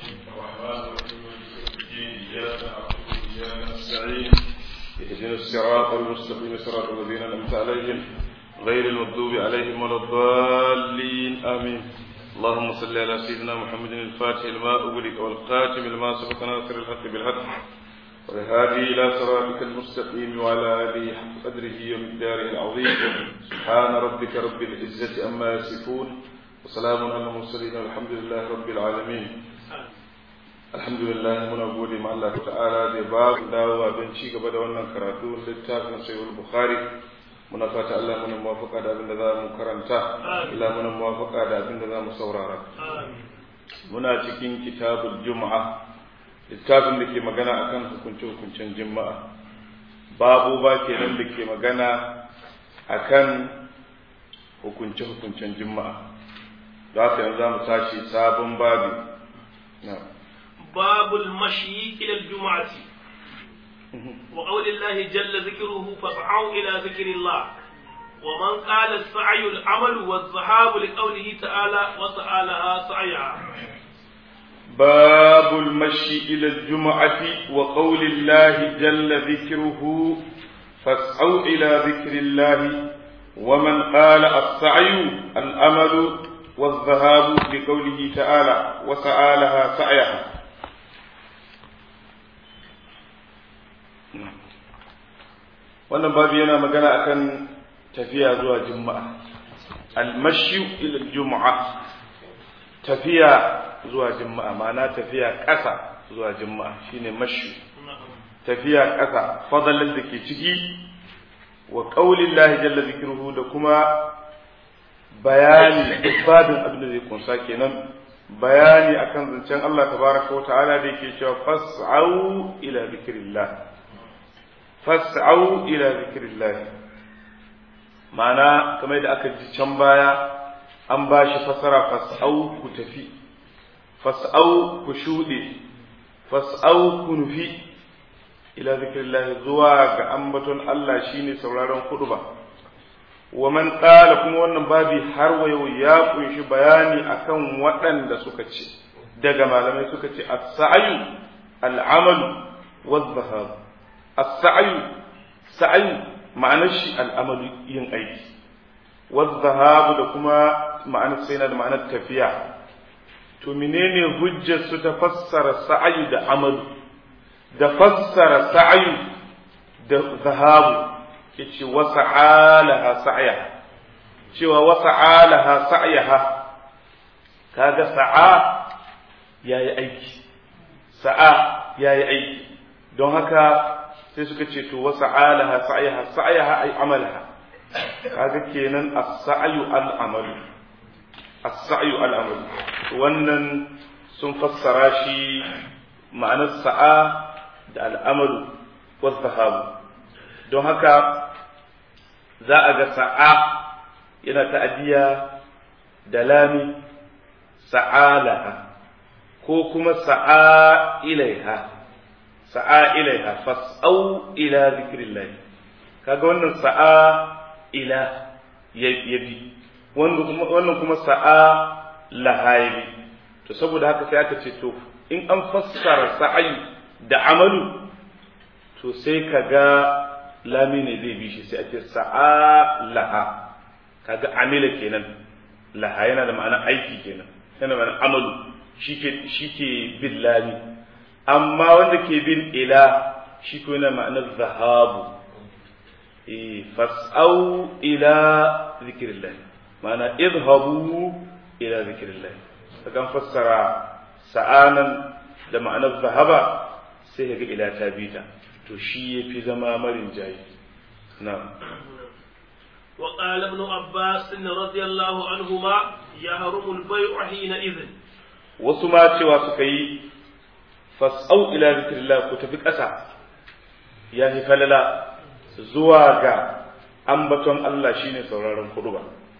الرحمن الرحيم مالك يوم الدين إياك نعبد وإياك نستعين اهدنا الصراط المستقيم صراط الذين أنعمت عليهم غير المغضوب عليهم ولا الضالين آمين. اللهم صل على سيدنا محمد الفاتح لما أغلق والخاتم لما سبق ناصر الحق بالحق والهادي إلى صراطك المستقيم وعلى آله حق قدره ومقداره العظيم. سبحان ربك رب العزة عما يصفون وسلام على المرسلين والحمد لله رب العالمين. الحمد لله muna gode ma Allah ta'ala da ba ku dawowa don ci gaba da wannan karatu littafin Sahih Bukhari. Muna fata Allah muna muwafaqa da abin da za mu karanta, Allah muna muwafaqa da abin da za mu saurara. Muna cikin kitabul Jumu'ah, littafin da ke magana akan hukuncin Juma'a. Babu ba kenan da ke magana akan hukuncin Juma'a. Za yanzu za mu tashi sabon babi. باب المشي إلى الجمعة وقول الله جل ذكره فاسعوا إلى ذكر الله ومن قال السعي العمل والذهاب لقوله تعالى وسألها سعيها. باب المشي إلى الجمعة وقول الله جل ذكره فاسعوا إلى ذكر الله ومن قال السعي العمل والذهاب لقوله تعالى وسألها سعيها. wannan babu yana magana akan tafiya zuwa juma'a, al-mashyu ila al-jumu'a, tafiya zuwa juma'a ma'ana tafiya ƙasa zuwa juma'a shine mashyu, tafiya ƙasa, fadalan da ke ciki wa qaulillahi jalla zikruhu da kuma bayani babin abin da zai kunsa kenan, bayani akan zancen Allah tabaraka wa ta'ala da yake cewa fas'au ila zikrillah, fas'au ila zikrillah, ma'ana kamar da aka ji can baya an ba shi fasara fas'au ku tafi, fas'au ku shuɗe, fas'au ku nufi ila zikrillah zuwa ga ambaton Allah shine sauraron khutba. wa man qala kuma wannan babi har wa yau ya kunshi bayani akan waɗanda suka ce daga malamai suka ce as-sa'yu al-amal waz-zahab. as-sa'yu ma'anar shi al-amal yin aiki, waz-zahab da kuma ma'anar sai na da ma'anar tafiya. to menene hujjar su ta fassara sa'yu da amal da fassara sa'yu da zahabu yace wasa'alaha sa'yaha, cewa wasa'alaha sa'yaha kaga sa'a yayi aiki, sa'a yayi aiki, don haka sai suka ce to wasa'alaha sa'yaha, sa'yaha ay amalaha, kaga kenan as-sa'yu al-amalu, as-sa'yu al-amalu. wannan sun fassara shi ma'anar sa'a da al-amalu waz-zahabu. don haka za a ga sa'a yana ta'adiyya da lami sa'alaha ko kuma sa'a ilaiha, fas'au ila zikrillah. kaga wannan sa'a ila yabi, wannan kuma sa'a laha yabi. to saboda haka sai aka ce to in an fassara sa'ayi da amalu to sai kaga lami ne zai bi shi, sai ake sa'a laha, kaga amila kenan, laha yana da ma'ana aiki kenan, yana da ma'ana amalu, shi ke bin lami. amma wanda ke bin ila shi ko yana ma'anar zahabu, fas'au ila zikrillah, ma'ana idhabu ila zikrillah. kaga fassara sa'anan da ma'anar zahaba sai kaga ila ta bita, to shi yafi zama marin jayi. na'am. wa qala ibn abbas radiyallahu anhuma yahrumu al-bay'u hina idhin, wasu ma cewa suka yi fas'au ila zikrillah, ku tafi ƙasa ya fi falala zuwa ga ambaton Allah shine sauraron khutba.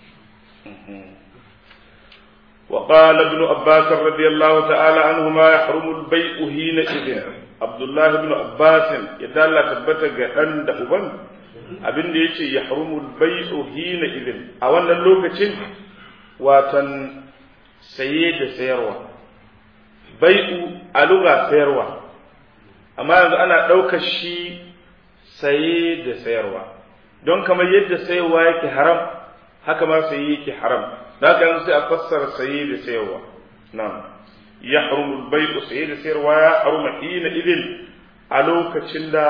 wa qala ibn abbas radiyallahu ta'ala anhuma yahrumu al-bay'u hina idhin, Abdullah ibn Abbas ya dalla tabbata ga dan da uban abin da yace yahrumul bai'u hina idin, a wannan lokacin watan saye da sayarwa bai'u a lugha sayarwa, amma yanzu ana ɗaukar shi saye da sayarwa, don kamar yadda sayarwa yake haram haka ma saye yake haram, da haka yanzu sai a fassara saye da sayarwa. na'am yahrumul bai'u, saye da sayarwa ya haruma hina idin a lokacin da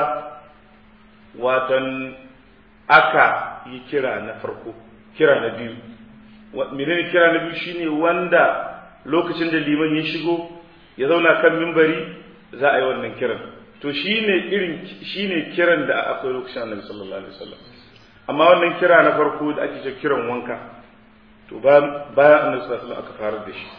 watan aka yi kira na farko, kira na biyu. Menene kira na biyu? Shine wanda lokacin da liman ya shigo ya zauna kan mimbari za a yi wannan kiran, to shine kiran da akwai lokacin Annabi sallallahu alaihi wasallam. Amma wannan kira na farko da ake cewa kiran wanka, to bayan Annabi sallallahu alaihi wasallam aka fara da shi,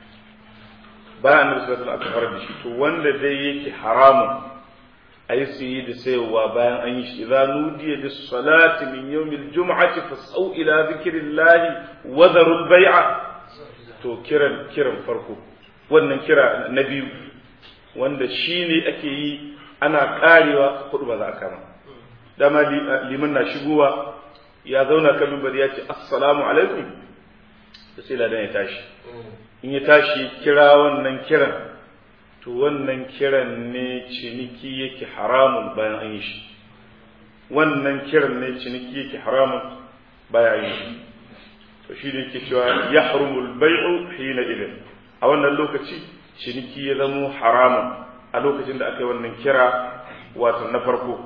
bayan Annabi sallallahu alaihi wasallam aka fara da shi, to wanda dai yake haramun ayi sayi da sayarwa bayan an yi shi. Idza nudiya bis salati min yawmil jum'ati fas'au ila dhikrillahi wa dharul bai'a, to kiran farko, wannan kira na biyu wanda shine ake yi ana karewa kudu ba za a kama. Dama liman na shigowa ya zauna kan minbari ya ce assalamu alaikum, da sai ladan ya tashi. In ya tashi kira wannan kiran, to wannan kiran ne ciniki yake haramun bayan an yi shi. Wannan kiran ne ciniki yake haramun bayan an yi shi. To shi ne yake cewa yahrumul bai'u hina idin, a wannan lokaci ciniki ya zamo haramun a lokacin da aka yi wannan kira wato na farko.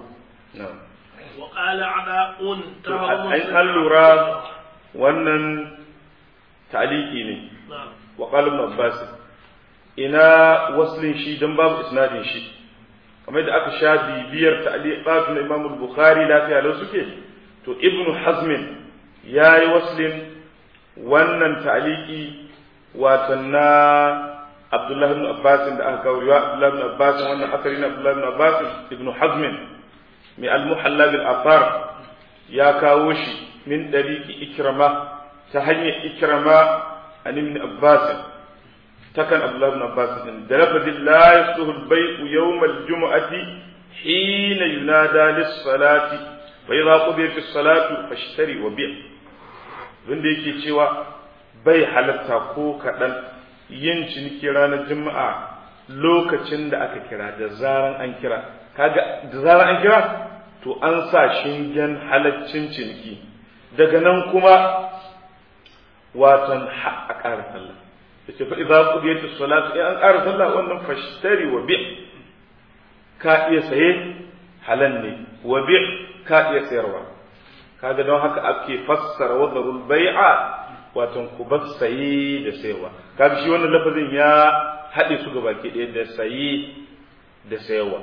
wa qala ada'un tahrum an lura wannan ta'liqi ne. wa qala ibn Abbas, ina waslin shi dan babu isnadin shi, kamar da aka sha bibiyar ta'liqat na Imam al-Bukhari lafiya lau suke, to Ibn Hazm yayi waslin wannan ta'liqi wato na Abdullah ibn Abbas da aka kawo riwaya Abdullah ibn Abbas, wannan akari na Abdullah ibn Abbas. Ibn Hazm mai al-Muhalla bil Athar ya kawo shi min dariqi Ikrama, ta hanyar Ikrama an ibn Abbas, takan Abdullah ibn Abbas da lafazin la yasuhu al-bay'u yawm al-jum'ati hina yunada lis-salati wa idha qudiyat as-salatu fashtari wa bi', wanda yake cewa bai halatta ko kadan yin ciniki ranar juma'a lokacin da aka kira, da zaran an kira. Kaga da zaran an kira to an sa shingen halaccin ciniki, daga nan kuma watan a ƙara sallah. yace fa idza qudiyat as-salatu, in an ƙara sallah wannan fashtari wa bi', ka iya saye halal ne, wa bi' ka iya sayarwa. kaga don haka ake fassara wadarul bai'a wato ku bar saye da sayarwa. kaga shi wannan lafazin ya haɗe su gaba ke ɗaya, da saye da sayarwa.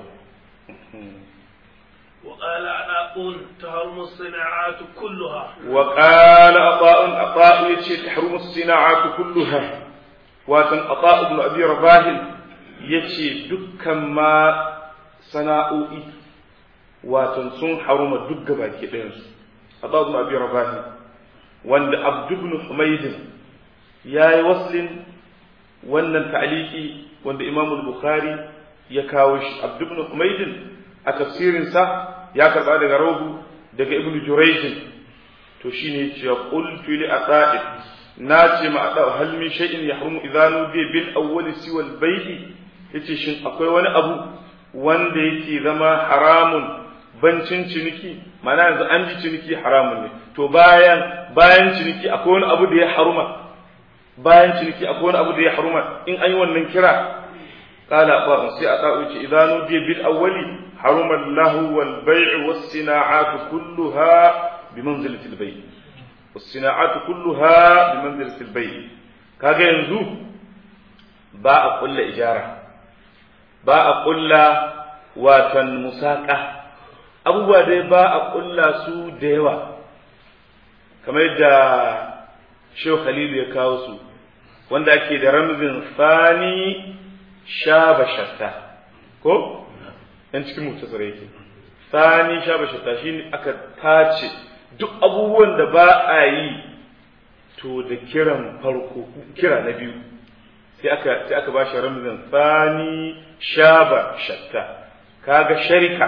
وقال عطاء تحرم الصناعات كلها. وقال عطاء يتي تحرم الصناعات كلها، watan Ata ibn Abi Rabah yace dukkan ma sana'o'i watan sun haruma duk gabaki ɗayan su. Ata ibn Abi Rabah wanda Abd ibn Humayd yayi waslin wannan ta'liqi wanda Imam al-Bukhari ya kawo shi. Abd ibn Humayd a tafsirin sa ya karba daga Rawhu daga Ibn Jurayj, to shine yace qultu li Ata, na ce ma ada hal min shay'in yahrumu idza nudiya bil awwal siwa al bay'i, yace shin akwai wani abu wanda yake zama haramun bancin ciniki? Mana yanzu an ji ciniki haramun ne, to bayan ciniki akwai wani abu da ya haruma, bayan ciniki akwai wani abu da ya haruma in an yi wannan kira. qala ba sai a ta'u ce idza nudiya bil awwali haruma lahu wal bay'u was sina'atu kulluha bi manzilati al bay', والصناعات كلها بمنزلة البيع. kaga yanzu ba a kulla ijara, ba a kulla watan musaka, abubuwa dai ba a kulla su da yawa, kamar yadda Shehu Khalilu ya kawo su, wanda ake da ramzin fani shaba shatta, ko yan cikin mutasar yake fani shaba shatta, shine aka tace duk abubuwan da ba a yi to da kiran farko, kira na biyu sai aka ba shi ramzin fani shaba shatta. kaga sharika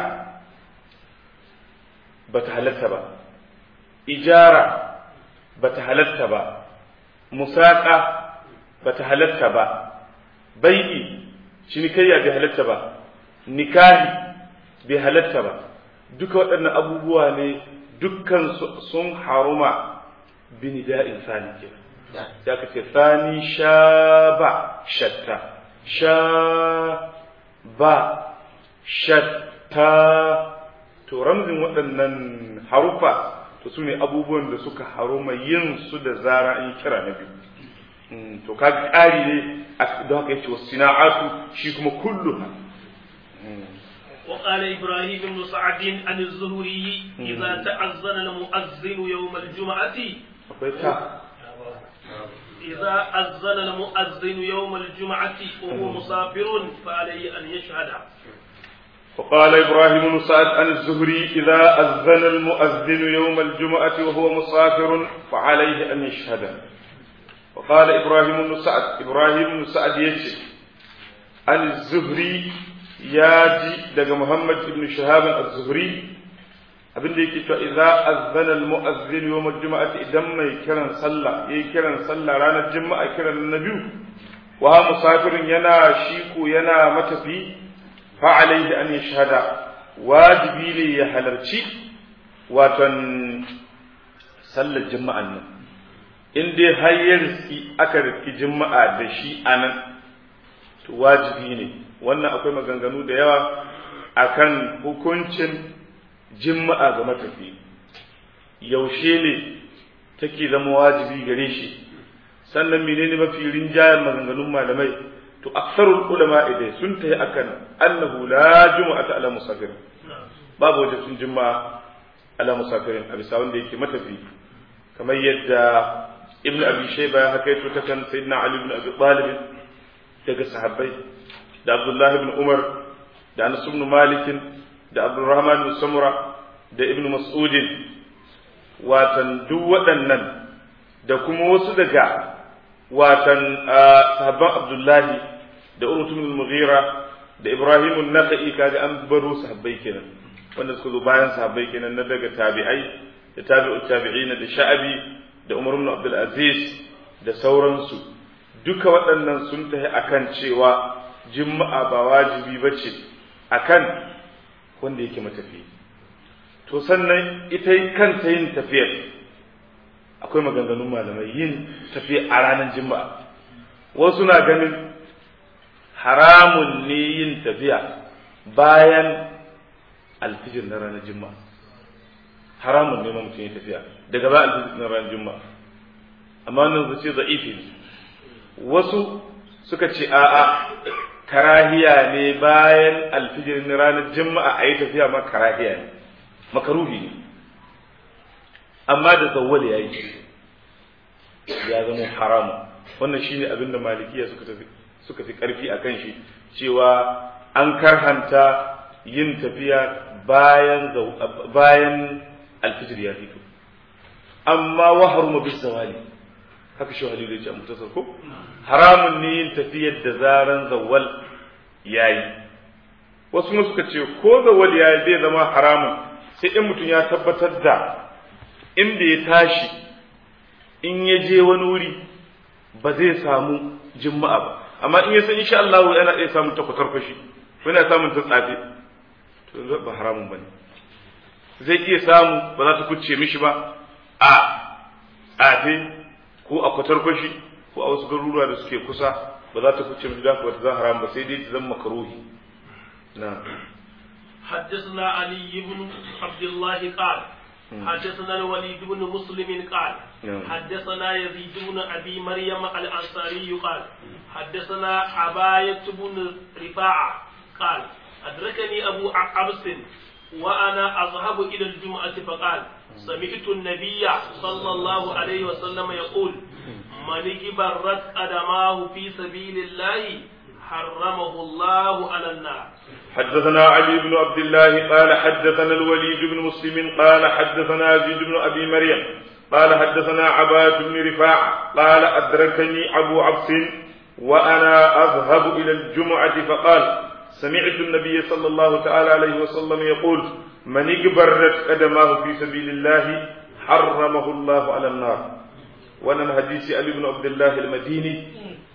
bata halatta ba, ijara bata halatta ba, musaka bata halatta ba, bai'i cinikayya bai halatta ba, nikahi bai halatta ba, duka waɗannan abubuwa ne dukkan sun haruma binida'in sani kenan. Ya ka ce sani sha ba shatta, sha ba shatta, to ramzin waɗannan harufa to su ne abubuwan da suka haruma yin su da zara in kira na biyu. To kaga ƙari ne don haka yace wasina'atu shi kuma kulluha. وقال إبراهيم بن سعد عن الزهري إذا تأذن المؤذن يوم الجمعة إذا أذن المؤذن يوم الجمعة وهو مسافر فعليه أن يشهد. وقال إبراهيم بن سعد عن الزهري إذا أذن المؤذن يوم الجمعة وهو مسافر فعليه أن يشهد. وقال إبراهيم بن سعد يجي عن الزهري ياجي دغ محمد بن شهاب الزهري abinda yake cewa idza azzana almu'azzin yawm aljum'ati idan mai kiran sallah yayi kiran sallah ranar juma'a kiran nabiyu wa musafirin yana shiku yana matafi fa alaihi an yashhada wajibi ne ya halarci watan sallar juma'an nan in dai har ya riski aka riski juma'a da shi anan to wajibi ne. Wannan akwai maganganu da yawa akan hukuncin juma'a ga matafi, yaushe ne take zama wajibi gare shi, sannan menene mafi rinjayen maganganun malamai. To aksarul ulama idai sun tayi akan annahu la juma'ata ala musafir, babu wajibin juma'a ala musafirin a bisa wanda yake matafi, kamar yadda ibn abi shayba ya hakaito ta kan sayyidina ali ibn abi talib daga sahabbai da abdullah ibn umar da anas ibn malik da abdurrahman ibn samura da ibn mas'ud watan duk waɗannan da kuma wasu daga watan sahabban abdullahi da urutun al-mughira da ibrahim an-nakhai kaga an baro sahabbai kenan wanda suka zo bayan sahabbai kenan na daga tabi'ai da tabi'ut tabi'in da sha'abi da umar ibn abdul aziz da sauransu duka waɗannan sun tafi akan cewa juma'a ba wajibi bace akan wanda yake matafi. To sannan ita kanta yin tafiyar akwai maganganun malamai yin tafiya a ranar juma'a, wasu na ganin haramun ne yin tafiya bayan alfijir na ranar juma'a, haramun ne mutum yin tafiya daga ba alfijir na ranar juma'a, amma wannan zace za'ifi ne. Wasu suka ce a'a karahiya ne bayan alfijir na ranar juma'a a yi tafiya ma karahiya ne, makaruhi ne, amma da zawwal ya yi ya zama haramu. Wannan shine abin da malikiya suka fi karfi a kan shi, cewa an karhanta yin tafiya bayan alfijir ya fito, amma wa haruma bis zawali, haka shi halilu ya ce a mutasar ko haramun ne yin tafiyar da zaran zawwal yayi. Wasu ma suka ce ko zawwal yayi zai zama haramun sai in mutum ya tabbatar da inda ya tashi in ya je wani wuri ba zai samu juma'a ba, amma in ya san insha Allah yana iya samun takwatar fashi ko yana samun ta tsafe, to ba haramun bane. Zai iya samu ba za ta kucce mishi ba a tsafe ko a kwatar fashi ko a wasu garuruwa da suke kusa, ba za ta kucce mishi da wata za haram ba, sai dai ta zama makaruhi. na'am. حدثنا علي بن عبد الله قال حدثنا الوليد بن مسلم قال حدثنا يزيد بن أبي مريم الأنصاري قال حدثنا عباية بن رفاعة قال أدركني أبو عبس وأنا أذهب إلى الجمعة فقال سمعت النبي صلى الله عليه وسلم يقول من جبرت قدماه في سبيل الله حرمه الله على النار. حدثنا علي بن عبد الله قال حدثنا الوليد بن مسلم قال حدثنا يزيد بن أبي مريم قال حدثنا عباية بن رفاعة قال أدركني أبو عبس وأنا أذهب إلى الجمعة فقال سمعت النبي صلى الله تعالى عليه وسلم يقول من اجبرت قدماه في سبيل الله حرمه الله على النار. وانا حديث علي بن عبد الله المديني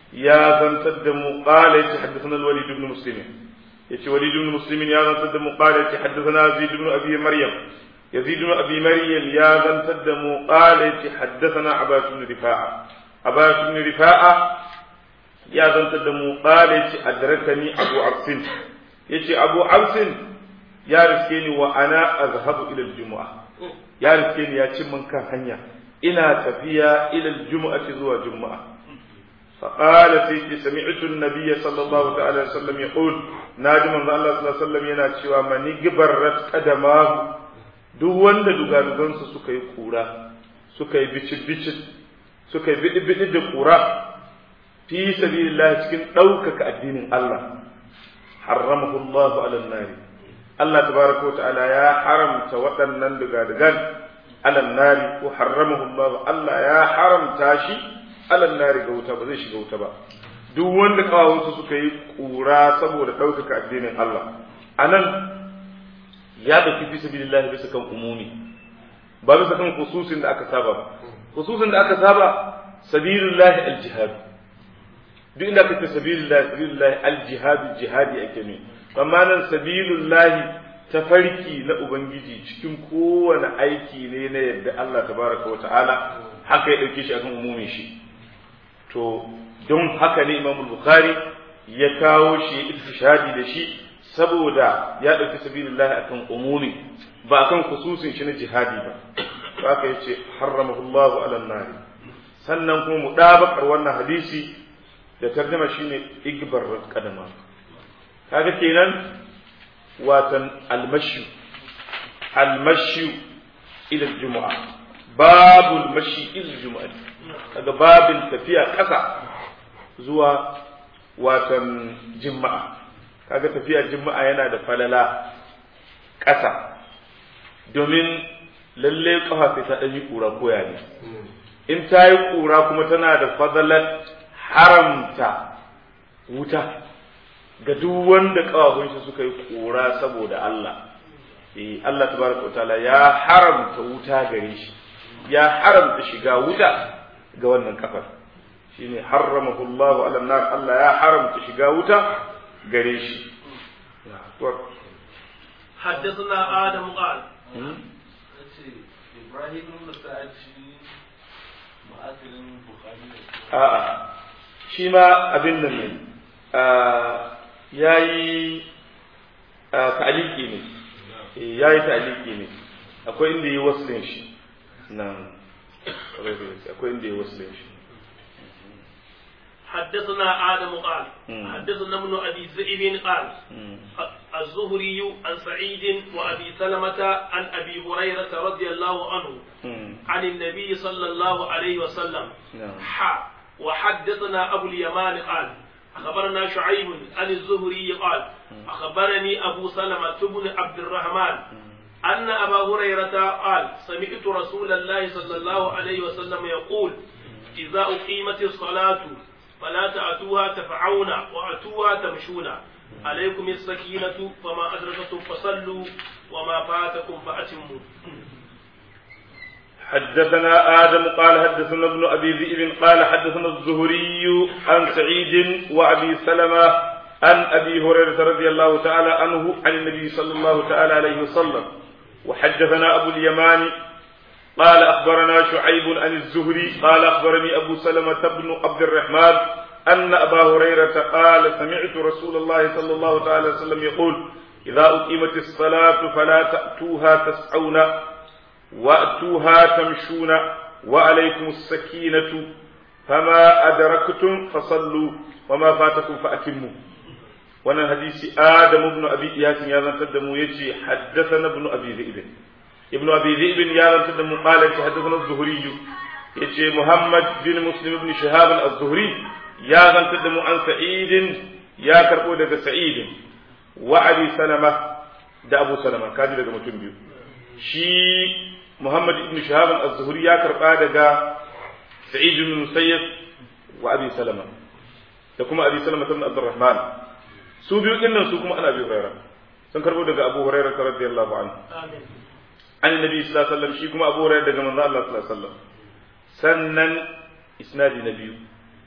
يا زن تدم قال حدثنا الوليد بن مسلم وليد بن مسلم يا زن تدم قال حدثنا يزيد بن أبي مريم يزيد بن أبي مريم يا زن تدم قال حدثنا عباس بن رفاعة عباس بن رفاعة يا زن تدم قال أدركني أبو عبس أبو عبس يا رسكيني وأنا أذهب إلى الجمعة يا رسكيني يا من كهنيا إنا تفيا إلى الجمعة زوى جمعة فقال سيدي سمعت النبي صلى الله عليه وسلم يقول ناجم الله صلى الله عليه وسلم يناتي ومن يقبرت قدماه duk wanda dugadugansu suka yi kura suka yi bicin suka yi bidi da kura fi sabilillah cikin ɗaukaka addinin Allah harramahu Allah ala nari Allah tabaraka wa ta'ala ya haramta waɗannan dugadugan ala nari ko harramahu Allah ya haramta shi ala nari ga wuta ba zai shiga wuta ba duk wanda kawunsu suka yi kura saboda ɗaukaka addinin Allah anan ya dauki fi sabilillah bisa kan umumi ba bisa kan khususin da aka saba ba khususin da aka saba sabilillah aljihad duk inda kace sabilillah aljihad jihadi ake ne amma nan sabilillah tafarki na ubangiji cikin kowane aiki ne na yadda Allah tabaraka wa ta'ala haka ya dauke shi akan umumin shi to don haka ne Imam Bukhari ya kawo shi istishhadi da shi saboda ya ɗauki sabilillahi akan umumi ba akan khususin shi na jihadi ba haka yace harramahullahu ala nari sannan kuma mudabakar wannan hadisi da tarjuma shine igbar qadama kaga kenan watan almashi ila aljum'a babul mashi ila aljum'a kaga babin tafiya ƙasa zuwa watan juma'a kaga tafiya juma'a yana da falala ƙasa domin lalle kafa sai ta ɗan yi ƙura koya ne in ta yi ƙura kuma tana da fadalar haramta wuta ga duk wanda ƙafafun shi suka yi ƙura saboda Allah Allah tabaraka wa ta'ala ya haramta wuta gare shi ya haramta shiga wuta ga wannan kafar shine harramahu Allah ala nar Allah ya haramta shiga wuta gare shi حدثنا آدم قال إبراهيم بن سعد مؤثر البخاري shi ma abin nan ne yayi ta'aliki ne yayi ta'aliki ne akwai inda yi waslin shi nan akwai inda yi waslin shi حدثنا آدم قال حدثنا ابن أبي ذئب قال الزهري عن سعيد وأبي سلمة عن أبي هريرة رضي الله عنه عن النبي صلى الله عليه وسلم وحدثنا أبو اليمان قال أخبرنا شعيب عن الزهري قال أخبرني أبو سلمة بن عبد الرحمن أن أبا هريرة قال سمعت رسول الله صلى الله عليه وسلم يقول إذا أقيمت الصلاة فلا تأتوها تفعون وأتوها تمشون عليكم السكينة فما أدركتم فصلوا وما فاتكم فأتموا حدثنا آدم قال حدثنا ابن أبي ذئب قال حدثنا الزهري عن سعيد وأبي سلمة عن أبي هريرة رضي الله تعالى عنه عن النبي صلى الله تعالى عليه وسلم وحدثنا أبو اليمان قال أخبرنا شعيب عن الزهري قال أخبرني أبو سلمة بن عبد الرحمن أن أبا هريرة قال سمعت رسول الله صلى الله تعالى وسلم يقول إذا أقيمت الصلاة فلا تأتوها تسعون وأتوها تمشون وعليكم السكينة فما أدركتم فصلوا وما فاتكم فأتموا وانا حديث آدم بن أبي إياس يا تدمو يجي حدثنا ابن أبي ذئب ابن أبي ذئب يا تدمو قال حدثنا الزهري يجي محمد بن مسلم بن شهاب الزهري يا تدمو عن سعيد يا كربو دغ سعيد وأبي سلمة da Abu Salama kaji daga mutum biyu shi Muhammad ibn Shahab az-Zuhri ya karba daga Sa'id ibn Musayyib wa Abi Salama da kuma Abi Salama ibn Abdurrahman su biyu dinnan su kuma ana Abi Hurairah sun karbo daga Abu Hurairah radiyallahu anhu amin annabi sallallahu alaihi wasallam shi kuma Abu Hurairah daga manzo Allah sallallahu alaihi wasallam sannan isnadi na biyu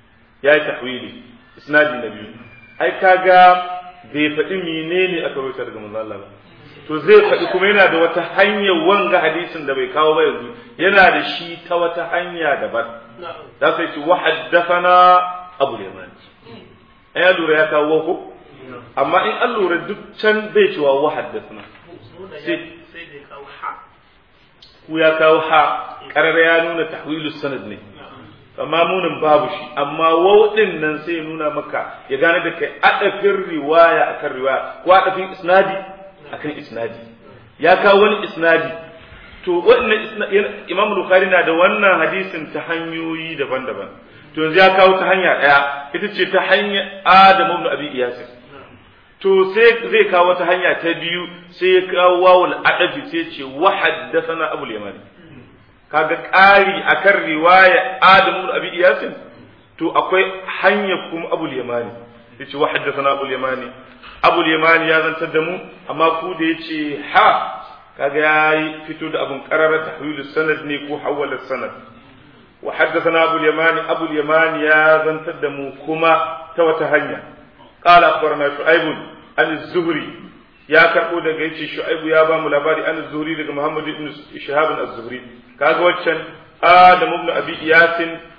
ya yi tahwili isnadi na biyu ai kaga bai faɗi menene aka rawaita daga manzo Allah ba to zai faɗi kuma yana da wata hanyar wanga hadisin da bai kawo ba yanzu yana da shi ta wata hanya daban za su ce wa haddathana Abu Yaman ai lura ya kawo ko amma in an lura duk can bai cewa wa haddathana sai da kawo ha ku ya kawo ha karara ya nuna tahwilus sanad ne amma munin babu shi amma wawdin nan sai ya nuna maka ya gane da kai adafin riwaya akan riwaya ko adafin isnadi akan isnadi ya kawo wani isnadi to wannan Imam Bukhari na da wannan hadisin ta hanyoyi daban-daban to yanzu ya kawo ta hanya daya ita ce ta hanya Adam ibn Abi Iyas to sai zai kawo ta hanya ta biyu sai ya kawo wawul adafi sai ce wa haddathana Abu al-Yamani kaga ƙari akan riwaya Adam ibn Abi Iyas to akwai hanya kuma Abu al-Yamani yace wa haddathana Abu al-Yamani Abu al-Yamani ya zantar da mu amma ku da yace ha kaga yayi fito da abun qarara tahwilus sanad ne ko hawala sanad wa haddathana Abu al-Yamani Abu al-Yamani ya zantar da mu kuma ta wata hanya qala akhbarana Shu'aib an-Zuhri ya karbo daga yace Shu'aib ya ba mu labari an-Zuhri daga Muhammad ibn Shihab az-Zuhri kaga waccan Adam ibn Abi Iyas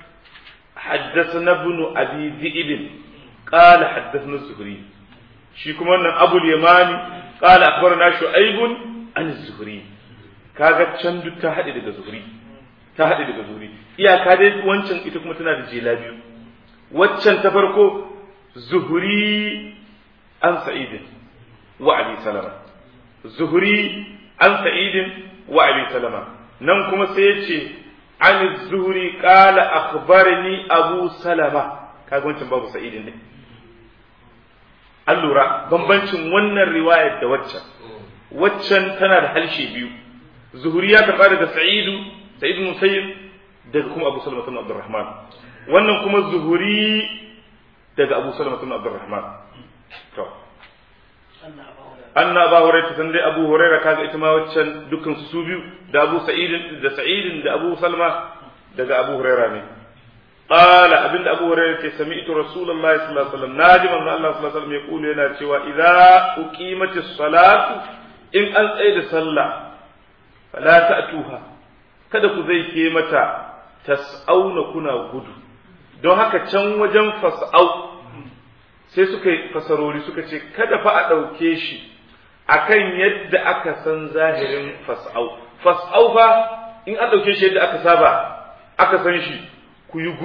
حدثنا ابن أبي ذئب قال حدثنا الزهري shi kuma wannan Abu al-Yamani qala akhbarana Shu'aib an az-Zuhri kaga can duk ta hade daga Zuhri iyaka dai wancan ita kuma tana da jela biyu waccan ta farko Zuhri an Sa'id wa Abi Salama Zuhri an Sa'id wa Abi Salama nan kuma sai yace an az-Zuhri qala akhbarani Abu Salama kaga wancan babu Sa'id ne an lura bambancin wannan riwayar da waccan tana da halshe biyu Zuhri ya karba daga Sa'id Musayyib daga kuma Abu Salama ibn Abdurrahman wannan kuma Zuhri daga Abu Salama ibn Abdurrahman to anna Abu Hurairah san dai Abu Hurairah kaga ita ma waccan dukkan su biyu da Abu Sa'id da Abu Salama daga Abu Hurairah ne قال ابن ابو هريره سمعت رسول الله صلى الله عليه وسلم ناجم الله صلى الله عليه وسلم يقول yana cewa idza uqimatis salatu in an tsaye da sallah fala ta'tuha kada ku zai ke mata tas'auna kuna gudu don haka can wajen fas'au sai suka yi fasarori suka ce kada fa a dauke shi akan yadda aka san zahirin fas'au fa in an dauke shi yadda aka saba aka san shi ku yi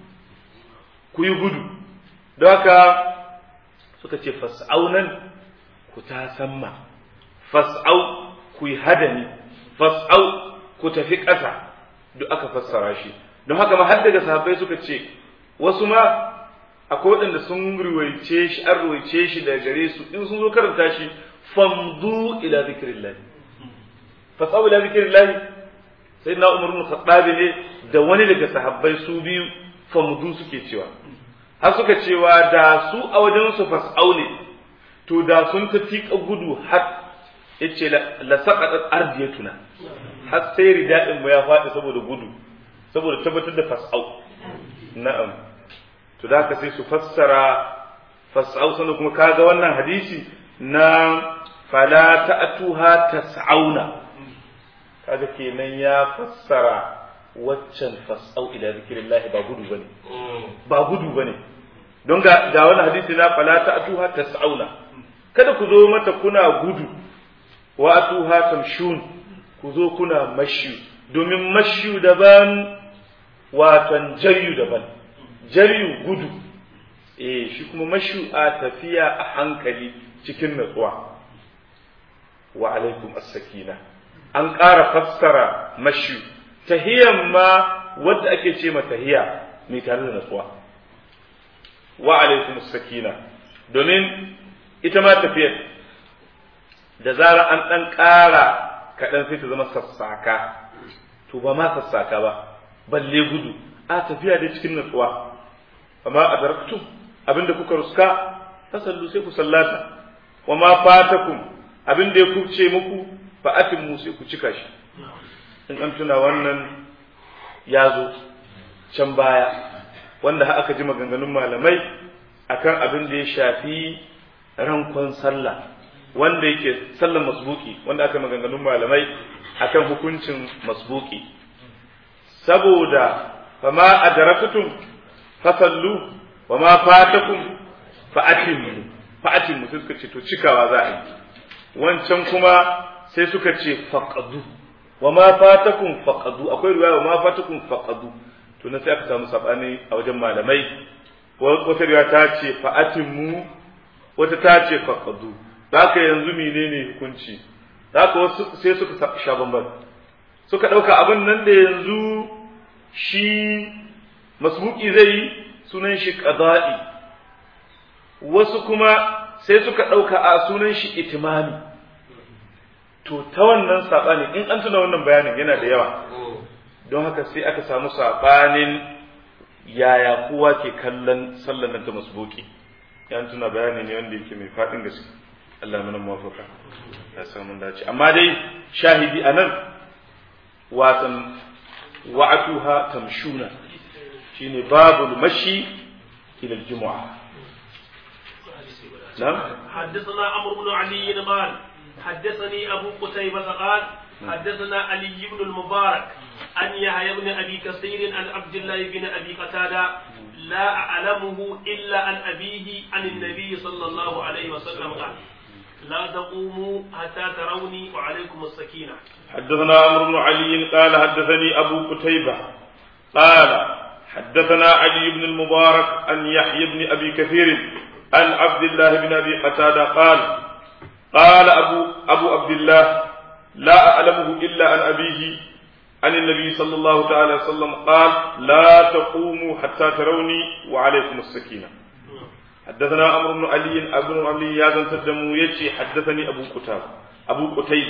gudu don haka suka ce fas'au nan ku ta samma fas'au ku yi hadani fas'au ku tafi ƙasa duk aka fassara shi don haka ma har daga sahabbai suka ce wasu ma akwai waɗanda sun ruwaice shi an ruwaice shi daga gare su in sun zo karanta shi famdu ila zikrillah fas'au ila zikrillah sai na Umar ibn Khattab ne da wani daga sahabbai su biyu famdu suke cewa har suka cewa da su a wajen su fas'au ne to da sun ta tika gudu har yace la saqatat ardiyatuna har sai ridadin mu ya faɗi saboda gudu saboda tabbatar da fas'au na'am to da haka sai su fassara fas'au sannan kuma kaga wannan hadisi na fala ta'tuha tas'auna kaga kenan ya fassara waccan fas'au ila zikrillah ba gudu bane don ga wannan hadisi na fala ta'tuha tas'auna kada ku zo mata kuna gudu wa atuha tamshun ku zo kuna mashu domin mashu daban watan jaryu daban jaryu gudu shi kuma mashu a tafiya a hankali cikin natsuwa wa alaikum as-sakina an ƙara fassara mashu tahiyan ma wadda ake ce ma tahiya mai tare da natsuwa wa alaikum as-sakina domin ita ma tafiyar da zarar an ɗan ƙara kaɗan sai ta zama sassaka to ba ma sassaka ba balle gudu a tafiya dai cikin natsuwa amma a daraktu abinda kuka ruska fasallu sai ku sallata wa ma fatakum abinda ya kubce muku fa atimmu sai ku cika shi in an tuna wannan ya zo can baya wanda aka ji maganganun malamai akan abin da ya shafi rankon sallah wanda yake sallar masbuki wanda aka maganganun malamai akan hukuncin masbuki saboda fama adraktum fasallu wama fatakum fa'atimmu sai suka ce to cikawa za a yi wancan kuma sai suka ce faqadu wama fatakum faqadu akwai riwaya wama fatakum faqadu to na sai aka samu sabani a wajen malamai wata riwaya ta ce fa'atimmu wata ta ce faqadu haka yanzu menene hukunci haka wasu sai suka sha bamban suka dauka abin nan da yanzu shi masbuki zai yi sunan shi qada'i wasu kuma sai suka dauka a sunan shi itimami to ta wannan sabani in an tuna wannan bayanin yana da yawa don haka sai aka samu sabanin yaya kowa ke kallon sallar nan ta masbuki yan tuna bayani ne wanda yake mai fadin gaske Allah mana muwafaka ya samu dace amma dai shahidi anan watan wa'atuha tamshuna shine babul mashi ila aljum'a نعم حدثنا عمرو بن علي قال حدثني أبو قتيبة قال حدثنا علي بن المبارك أن يحيى بن أبي كثير عن عبد الله بن أبي قتادة لا أعلمه إلا عن أبيه عن النبي صلى الله عليه وسلم قال لا تقوموا حتى تروني وعليكم السكينة. حدثنا عمرو بن علي قال حدثني أبو قتيبة قال حدثنا علي بن المبارك عن يحيى بن أبي كثير عن عبد الله بن أبي قتادة قال أبو عبد الله لا أعلمه إلا عن أبيه عن النبي صلى الله تعالى وسلم قال لا تقوموا حتى تروني وعليكم السكينة. حدثنا عمرو بن علي ابن علي يازن تدمو يجي حدثني أبو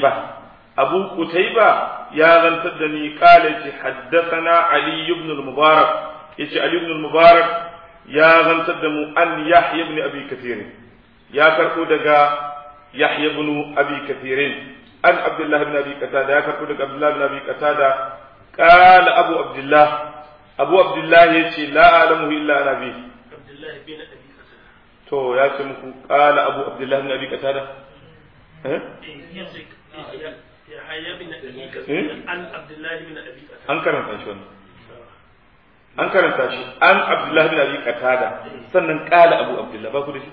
قتيبة يازن تدني قال حدثنا علي بن المبارك يجي علي بن المبارك ya zantar da mu an Yahya ibn Abi Kathir ya karbo daga Yahya ibn Abi Kathir an Abdullah ibn Abi Qatada ya karbo daga Abdullah ibn Abi Qatada qala Abu Abdullah yace la a'lamu illa nabi Abdullah ibn Abi Qatada to ya ce muku qala Abu Abdullah ibn Abi Qatada Yahya ibn Abi Kathir an Abdullah ibn Abi Qatada an karanta shi wannan an karanta shi an Abdullah bin Abi Qatada sannan qala Abu Abdullah ba ku da shi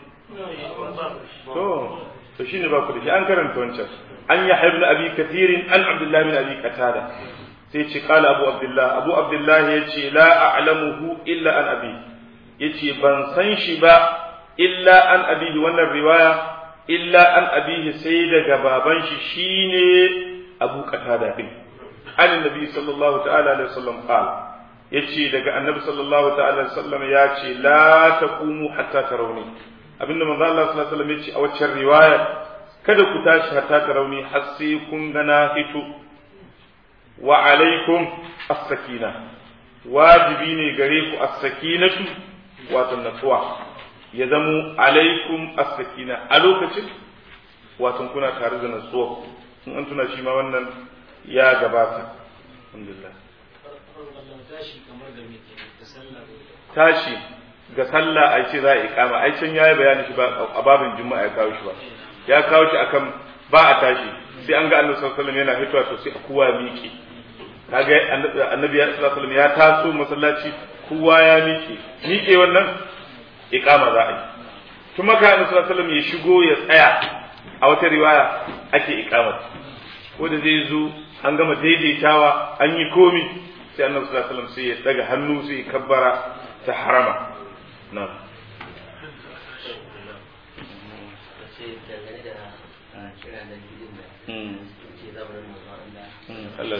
to shine ba ku da shi an karanta wancan an Yahya ibn Abi Kathir an Abdullah bin Abi Qatada sai ce qala Abu Abdullah yace la a'lamuhu illa an abi yace ban san shi ba illa an abihi wannan riwaya illa an abihi sai daga baban shi shine Abu Qatada din annabi sallallahu ta'ala alaihi wasallam qala yace daga annabi sallallahu ta'ala alaihi wasallam yace la taqumu hatta tarawni abinda manzo Allah sallallahu alaihi wasallam yace a waccan riwaya kada ku tashi hatta tarawni har sai kun ga na hito wa alaikum as-sakina wajibi ne gare ku as-sakinatu wato natsuwa ya zamo alaikum as-sakina a lokacin wato kuna tare da natsuwa in an tuna shi ma wannan ya gabata alhamdulillah tashi ga sallah ai ce za a iqama ai can yayi bayani shi ba a babin juma'a ya kawo shi ba ya kawo shi akan ba a tashi sai an ga annabi sallallahu alaihi wasallam yana fitowa to sai kowa ya miƙe kaga annabi sallallahu alaihi wasallam ya taso masallaci kowa ya miƙe wannan iqama za a yi kuma ka annabi sallallahu alaihi wasallam ya shigo ya tsaya a wata riwaya ake iqama ko da zai zo an gama daidaitawa an yi komi sai annabi sallallahu alaihi wasallam sai ya daga hannu sai ya kabbara ta harama na'am Allah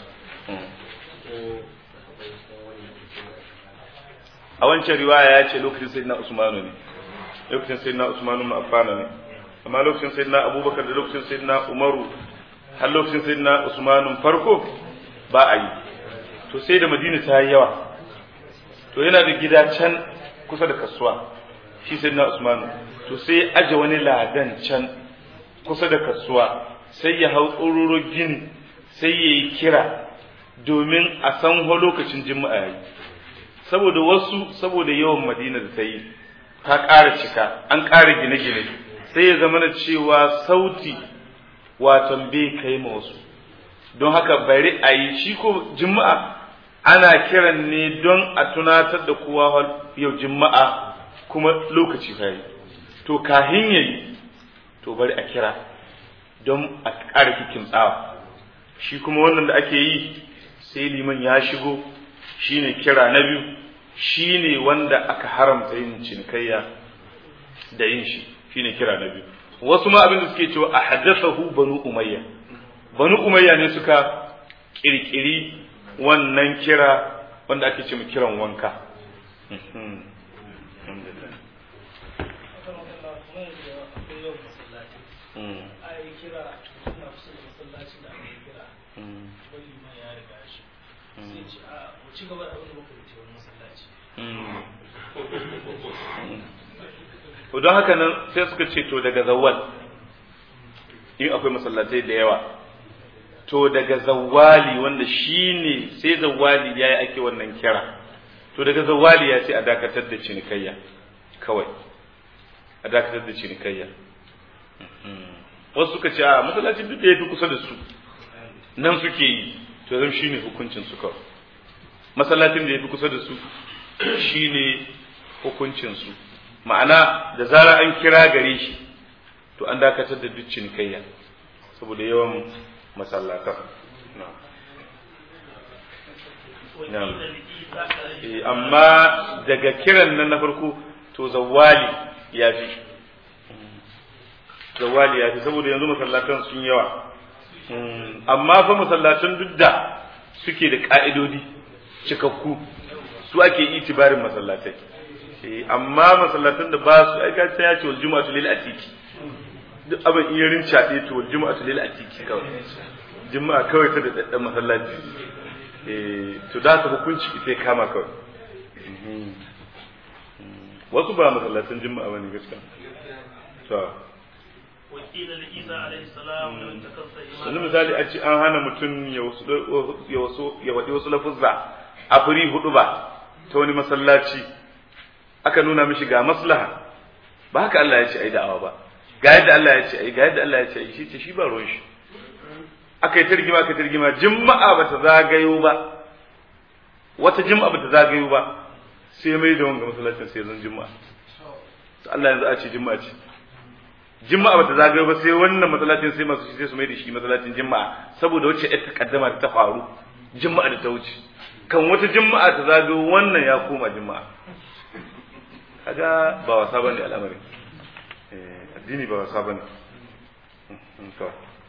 a wancan riwaya ya ce lokacin sayyidina Usmanu ne lokacin sayyidina Usmanu ibn Affan ne amma lokacin sayyidina Abubakar da lokacin sayyidina Umaru har lokacin sayyidina Usmanu farko ba a yi to sai da Madina ta yi yawa to yana da gida can kusa da kasuwa shi sayyidina Usmanu to sai aje wani ladan can kusa da kasuwa sai ya hau tsororo gini sai ya yi kira domin a san lokacin juma'a yayi saboda wasu saboda yawan Madina da ta yi ta ƙara cika an ƙara gine-gine sai ya zama na cewa sauti waton bai kai ma wasu don haka bari a yi shi ko juma'a ana kiran ne don a tunatar da kowa yau juma'a kuma lokaci ta yi to kahin yayi to bari a kira don a ƙara kikin tsawa shi kuma wannan da ake yi sai liman ya shigo shine kira na biyu shine wanda aka haramta yin cinikayya da yin shi shine kira na biyu wasu ma abin da suke cewa ahdathahu banu umayya ne suka kirkiri wannan kira wanda ake ce mu kiran wanka don haka nan sai suka ce to daga zawwal in akwai masallatai da yawa to daga zawwali wanda shine sai zawwali yayi ake wannan kira to daga zawwali ya ce a dakatar da cinikayya kawai a dakatar da cinikayya wasu suka ce a masallacin duk da yafi kusa da su nan suke yi to zan shine hukuncin su kawai masallacin da yafi kusa da su shine hukuncin su ma'ana da zara an kira gare shi to an dakatar da duk cinikayya saboda yawan masallatan amma daga kiran nan na farko to zawali ya fi saboda yanzu masallatan sun yawa amma fa masallatan duk da suke da ka'idodi cikakku su ake itibarin masallatai amma masallatan da ba su aika ta ya ce wal jumu'atu lil atiki duk abin iya rinca ɗaya to wal jumu'atu lil atiki kawai juma'a kawai ta da daddan masallaci to da ta hukunci sai kama kawai wasu ba masallatan juma'a bane gaskiya to wakilin Isa alaihi salam da takassa sannan misali a ce an hana mutum ya waɗi wasu lafuzza a furi hudu ba ta wani masallaci aka nuna mishi ga maslaha ba haka Allah ya ce ai da'awa ba ga yadda Allah ya ce ai ga yadda Allah ya ce ai shi ce shi ba ruwan shi aka yi targima juma'a ba ta zagayo ba wata juma'a ba ta zagayo ba sai mai da wanga masallacin sai zan juma'a Allah yanzu a ce juma'a ce juma'a ba ta zagayo ba sai wannan masallacin sai masu shi sai su mai da shi masallacin juma'a saboda wacce ita takaddama ta faru juma'a da ta wuce kan wata juma'a ta zagayo wannan ya koma juma'a kaga ba wasa bane al'amari addini ba wasa bane